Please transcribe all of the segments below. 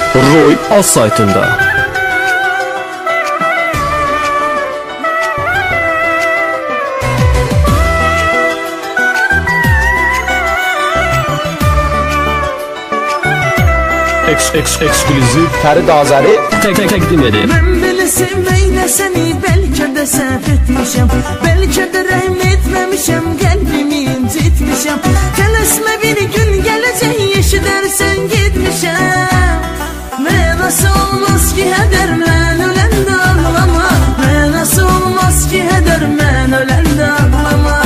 Roy az saytında. Ekskluziv Ferid Azəri təqdim edir. Mən belə sevməklə səni bəlkə də səhv etmişəm, bəlkə də rəhm etməmişəm, qəlbimi incitmişəm. Tələsmə, bir gün gələcək, eşidərsən getmişəm. Mənası olmaz ki hədər, mən öləndə ağlama. Mənası olmaz ki hədər, mən öləndə ağlama.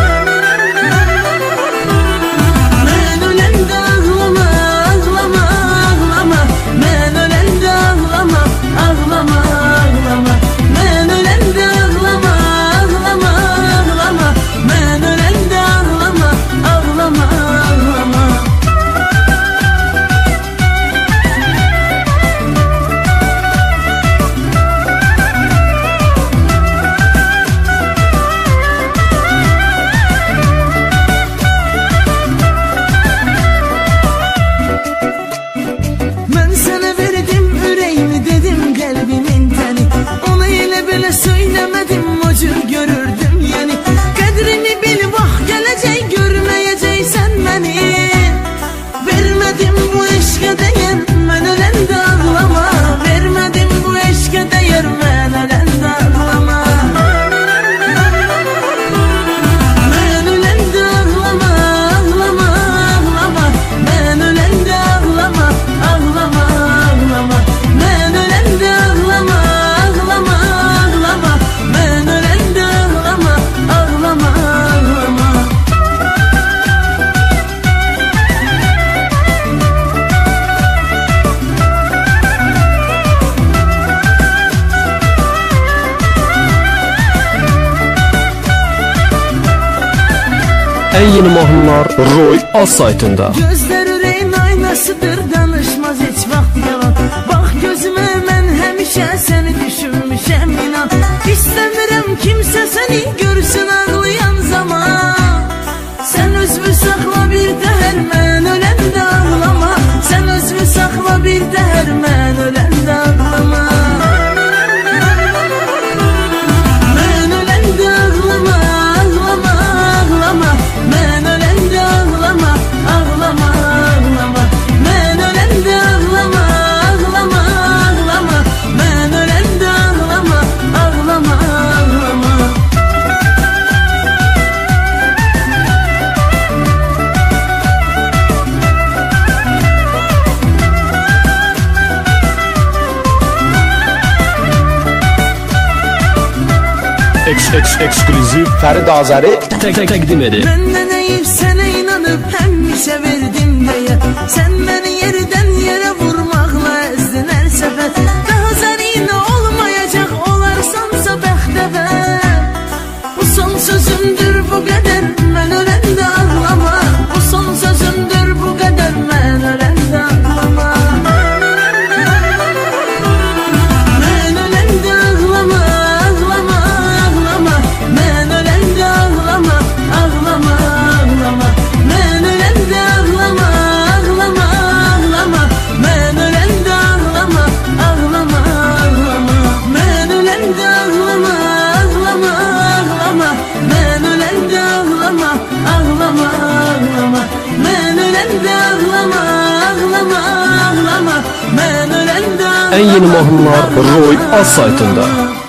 Söylemedim, o cür görürdüm yani. Qədrimi bil, bax gələcək, görməyəcəksən məni. Vermədim bu eşqə dəyər, mən öləndə ağlama. Vermədim bu eşqə dəyər, mən öləndə ağlama. Mən öləndə ağlama, ağlama, ağlama. Mən öləndə ağlama, ağlama, ağlama. Mən öləndə ağlama, ağlama. En yeni mahnılar Roy az saytında. Gözler ürəyin aynasıdır, danışmaz heç vaxt yalan. Bax gözümə, mən həmişə səni düşünmüşəm, inan. İstəmirəm kimsə səni görsün ağlayan zaman. Sən özünü saxla bir dəhər, mən öləndə ağlama. Sən özünü saxla bir dəhər, mən öləndə ağlama. Ekskluziv Ferid Azəri təqdim edir. Məndən əyib sənə inanıb həmişə verdim deyə. Sən məni yerdən yerə vurmaqla əzdin hər səfər. Daha zərinə olmayacaq, olarsansa bəxtəvər. Bu son sözümdür bu qədər, mən öləndə ağlama. Bu son sözümdür bu qədər, mən öləndə ağlama. En yeni mahnılar Roy az saytında.